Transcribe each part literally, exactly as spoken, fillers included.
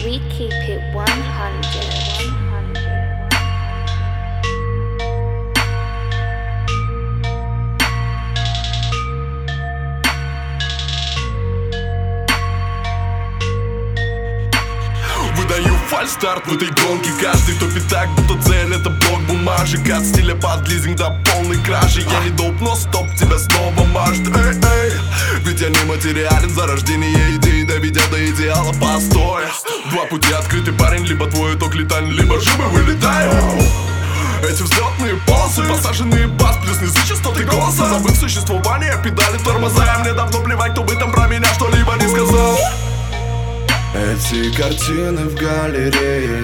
We keep it one hundred. Выдаю фальстарт в этой гонке. Каждый топит так, будто цель это блок бумажек. От стиля под лизинг до полной кражи. Я не доп, но стоп, тебя снова мажет. Эй, эй. Ведь я не материален за рождение идеи, доведя до идеала постой. Два пути открыты, парень, либо твой итог летальный, либо живы вылетаем. Эти взлетные полосы, посаженные бас, плюс низы частоты голоса. Забыв существование, педали тормоза. Мне давно плевать, кто бы там про меня что-либо не сказал. Эти картины в галерее,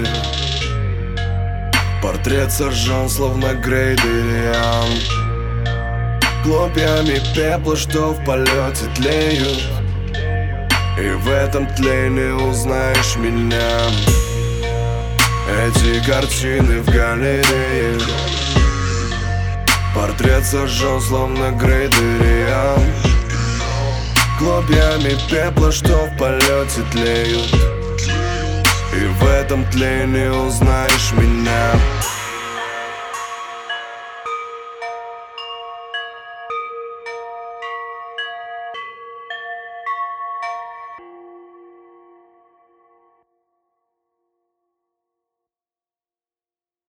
портрет сожжен, словно грейдериан. Хлопьями пепла, что в полете тлеют, и в этом тлении узнаешь меня. Эти картины в галерее, портрет сожжен, словно грейдериан. Хлопьями пепла, что в полете тлеют, и в этом тлении узнаешь меня.